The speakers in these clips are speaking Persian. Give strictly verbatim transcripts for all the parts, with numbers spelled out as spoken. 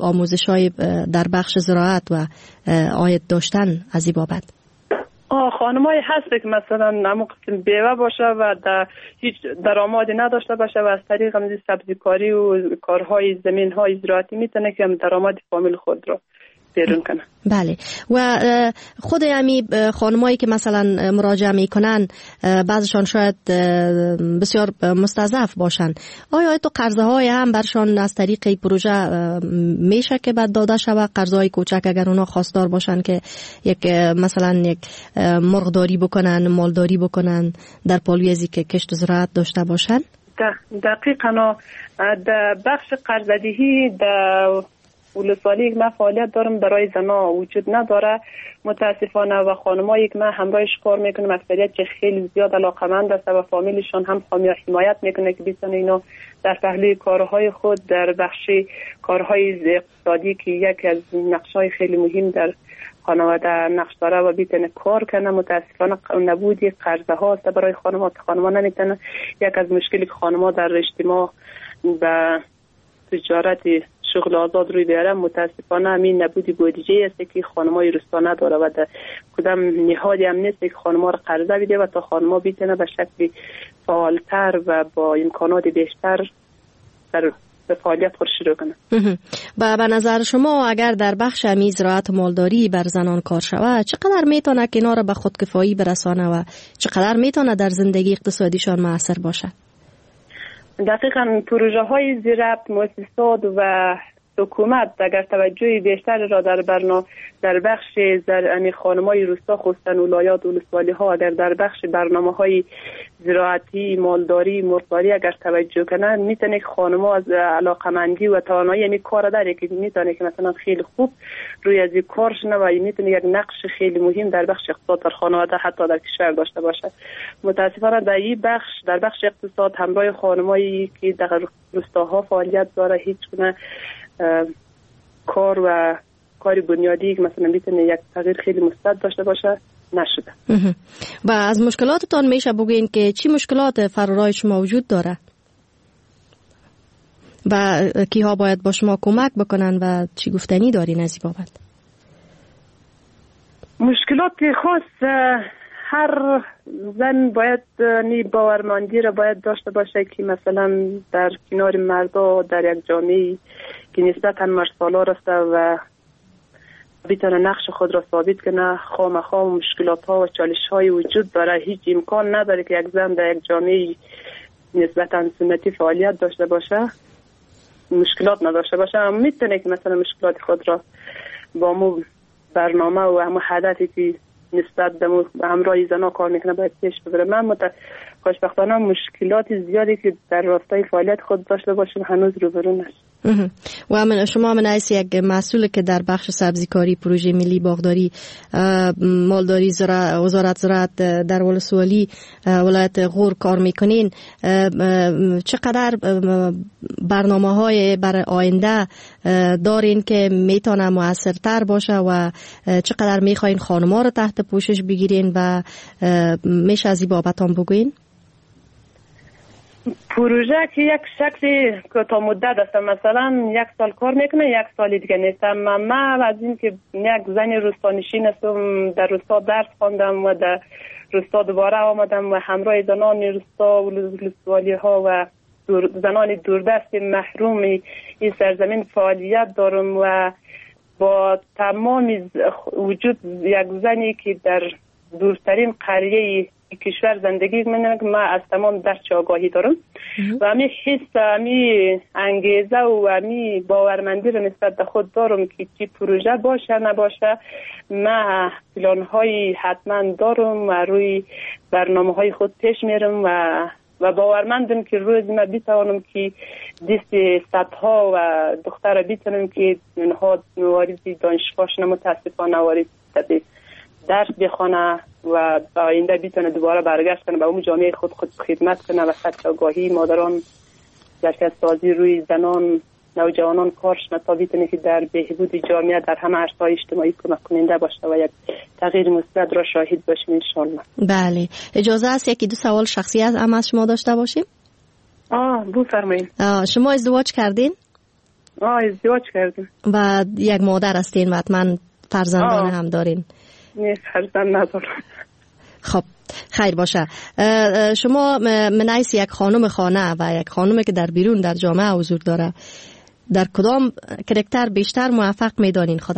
آموزش های در بخش زراعت و عاید داشتن از این بابت؟ خانمایی هست که مثلا نمو قسم بیوه باشه و در هیچ درآمدی نداشته باشه و از طریق همین سبزیکاری و کارهای زمین های زراعتی میتونه که درآمد فامیل خود رو بیرون کنه. بله. و خود همی خانمایی که مثلا مراجعه میکنن بعضشان شاید بسیار مستضعف باشن، آیا تو قرضه های هم برشان از طریق این پروژه میشه که بعد داده شود؟ قرضه های کوچک اگر اونا خواستار باشن که یک مثلا یک مرغداری بکنن، مالداری بکنن در پالوی ازی که کشت و زراعت داشته باشن؟ دقیقاً در بخش قرضه‌دهی در ولسوالی که من فعالیت دارم برای زنا وجود نداره متاسفانه و خانمایی که من همراهش کار میکنم اکثریت که خیلی زیاد علاقمند است و فامیلشون هم حمایت میکنه که بتونه اینا در پهلوی کارهای خود در بخش کارهای اقتصادی که یک از نقشای خیلی مهم در خانواده نقش داره و بتونه کار کنه. متاسفانه نبودی قرضه ها است برای خانم‌ها که خانم‌ها نمیتونه. یک از مشکلی که خانم‌ها در اجتماع و تجارت شغل آزاد روی بیاره متاسفانه همین نبودی بودجه است که خانم‌های روستا نداره و در کدام نهادی هم نیست که خانم‌ها را قرضه بده و تا خانم‌ها بتونه به شکل فعالتر و با امکانات بیشتر در به فعالیت خود شروع کنه. و به نظر شما اگر در بخش همی زراعت و مالداری بر زنان کار شود چقدر میتونه که اینا را به خودکفایی برسانه و چقدر میتونه در زندگی اقتصادیشان موثر باشه؟ دقیقاً پروژه های زراعت مؤسسات و حکومت اگر توجه بیشتر را در برنامه در بخش زرعی خانم‌های روستا خصوصا ولایات و ولسوالی ها اگر در بخش برنامه‌های زراعتی مالداری مرغداری اگر توجه کنن میتونه که خانم‌ها از علاقمندی و توانایی می کار داره که میتونه که مثلا خیلی خوب روی از این کارش نوایی میتونه یک نقش خیلی مهم در بخش اقتصاد در خانواده حتی در کشور داشته باشه. متاسفانه در این بخش در بخش اقتصاد همراه خانمایی که در روستاها فعالیت داره هیچ گونه کار و کاری بنیادی که مثلا میتونه یک تغییر خیلی مثبت داشته باشه نشده. و از مشکلاتتان میشه بگین که چی مشکلات فرارای شما وجود داره و کیها باید با شما کمک بکنن و چی گفتنی دارین از این بابت؟ مشکلات خاص هر زن باید نی باورمندی را باید داشته باشه که مثلا در کنار مردا در یک جامعه که نسبتا مرسالا رسته و بتونه نقش خود را ثابت کنه خامخا مشکلات ها و چالش های وجود داره. هیچ امکان نداره که یک زن در یک جامعه نسبتا سنتی فعالیت داشته باشه مشکلات نداشته باشه. میتونه که مثلا مشکلات خود را با مو برنامه و همه هدفی که نسبت به همراه زنها کار میکنه باید پیش ببره. من مت خوشبختانه مشکلات زیادی که در راستای فعالیت خود داشته باشیم هنوز روبرو نشد. و من شما من از یک مسئول که در بخش سبزیکاری پروژه ملی باغداری مالداری زراعت وزارت زراعت در ولسوالی ولایت غور کار میکنین، چقدر برنامه‌های برای آینده دارین که میتونه موثرتر باشه و چقدر میخواین خانم‌ها رو تحت پوشش بگیرین و میشه از این بابت هم بگوین؟ پروژه که یک شکل کوتاه مدت است، مثلا یک سال کار میکنه یک سال دیگه نیستم. من از این که یک زن روستانشین هستم، در روستا درس خواندم و در روستا دوباره آمدم و همراه زنان روستا و ولسوالی ها و دور زنان دوردست محروم این سرزمین فعالیت دارم و با تمام وجود یک زنی که در دورترین قریه کشور زندگی میکنم که من از تمام درس آگاهی دارم و همی حس همی انگیزه و همی باورمندی رو نسبت به خود دارم که چی پروژه باشه نباشه من پلان های حتما دارم و روی برنامه های خود پیش میرم و و باورمندم که روز من بتوانم که دست صدها و دختر بتونم که اونها واردی دانشگاه شدن متاسفانه وارد درس بخونه و با آینده بتونه دوباره برگشت کنه به اون جامعه خود خود خدمت کنه و سطح آگاهی مادران ظرفیت سازی روی زنان نوجوانان کارش تا بتونه که در بهبود جامعه در همه عرصه‌های اجتماعی کمک کننده باشه و یک تغییر مثبت را شاهد باشیم ان شاء الله. بله، اجازه است یکی دو سوال شخصی از شما داشته باشیم؟ آه بفرمایید. شما ازدواج کردین؟ آه ازدواج کردیم. و یک مادر هستین و حتما فرزندان هم دارین؟ نه فرزند ندارم. خب خیر باشه. شما من حیث یک خانم خانه و یک خانمی که در بیرون در جامعه حضور داره، در کدام کرکتر بیشتر موفق میدانین خدا؟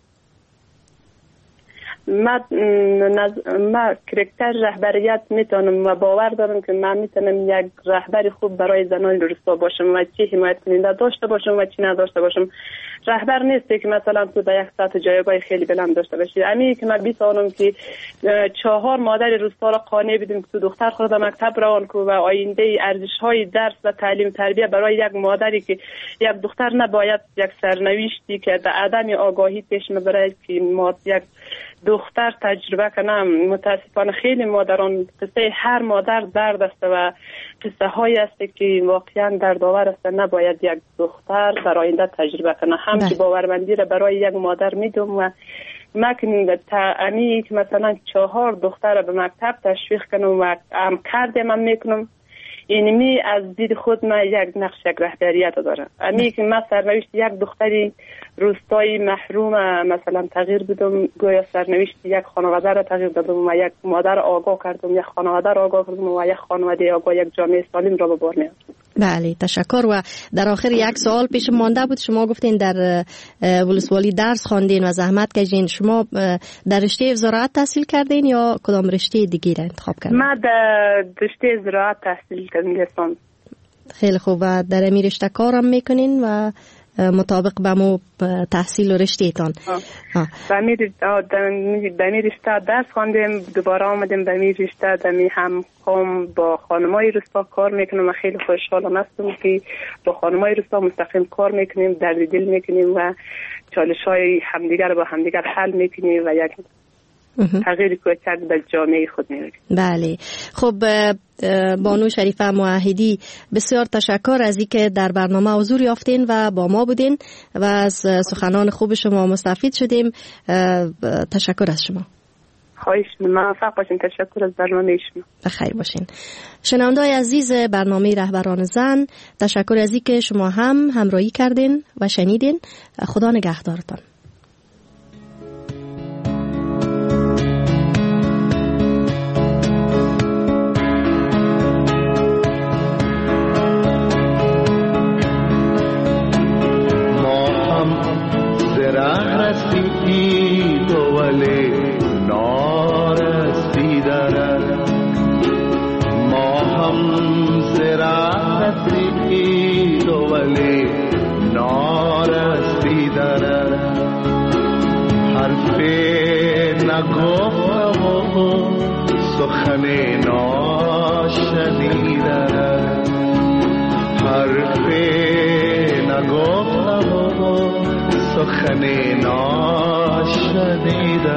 من نز... من کرکتر رهبریت میتونم و باور دارم که من میتونم یک رهبری خوب برای زنان روستا باشم و چی حمایت کننده داشته باشم و چی نداشته باشم. رهبر نیستی که مثلا تو به یک سطح جایگاه خیلی بلند داشته باشی. امی که من بیتونم که چهار مادر روستا را قانع بدیم که تو دختر خود مکتب روان کو و آینده ارزش های درس و تعلیم تربیت برای یک مادری که یک دختر نباید یک سرنوشتی که در عدم آگاهی پیش میبره که ما یک دختر تجربه کنم. متاسفانه خیلی مادران قصه هر مادر درد است و قصه هایی است که واقعا دردآور است. نباید یک دختر در آینده تجربه کنه. هم که باورمندی را برای یک مادر میدم و مکنیم امی که مثلا چهار دختر به مکتب تشویق کنم و هم کرده من میکنم. اینمی از دید خود من یک نقش یک رهبریت داره. امی که من سرنوشت یک دختری روستایی محروم مثلا تغییر بدم، گویا سرنوشت یک خانواده را تغییر دادم و یک مادر آگاه کردم، یک خانواده را آگاه کردم و یک خانواده آگاه، یک جامعه سالم را به بار میارم. بله تشکر. و در آخر یک سوال پیش مانده بود. شما گفتین در ولسوالی درس خواندین و زحمت کشیدین. شما در رشته زراعت تحصیل کردین یا کدام رشته دیگه را انتخاب کردین؟ من در رشته زراعت تحصیل کردم لیسانس. خیلی خوب. و در امی رشته کارم میکنین و مطابق به مو تحصیل و رشته تان؟ به می رشته درس خواندیم، دوباره آمدیم به می رشته دمی هم هم با خانمای روستا کار میکنم و خیلی خوشحالم هستم که با خانمای روستا مستقیم کار میکنیم، درد دل میکنیم و چالش های همدیگر با همدیگر حل میکنیم و یک تغییر کوچک در جامعه خود میاریم. بله. خب بانو شریفه موحدی، بسیار تشکر از اینکه در برنامه حضور یافتین و با ما بودین و از سخنان خوب شما مستفید شدیم. تشکر از شما. خواهش می‌کنم. موفق باشین. تشکر از برنامه شما. بخیر باشین. شنونده‌های عزیز برنامه رهبران زن، تشکر از اینکه شما هم همراهی کردین و شنیدین. خدا نگهدارتان. سخن ناشنیده حرف نگفتم و سخن ناشنیده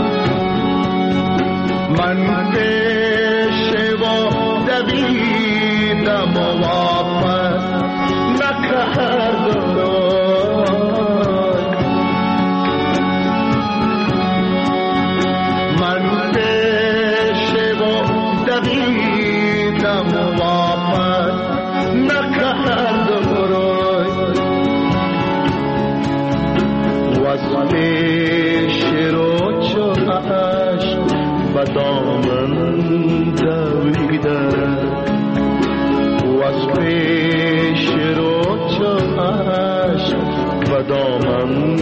من به شوا دبیر از پیش رو چو عشق و دامن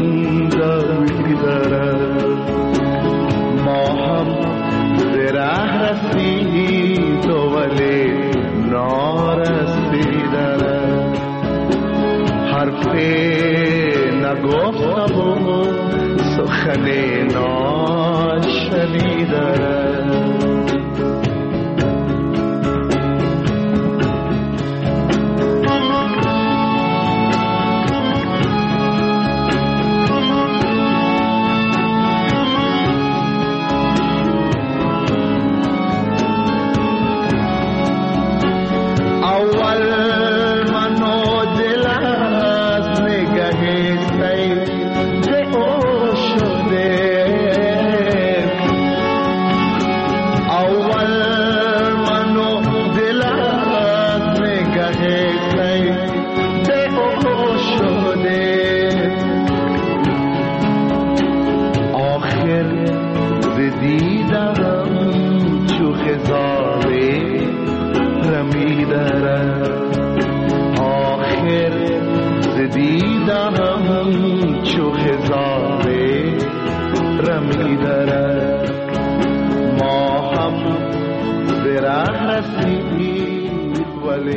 دویدرد ما هم زره رسید و ولی نارسیدرد حرفی نگفتم و سخنی ناشنیدرد Hey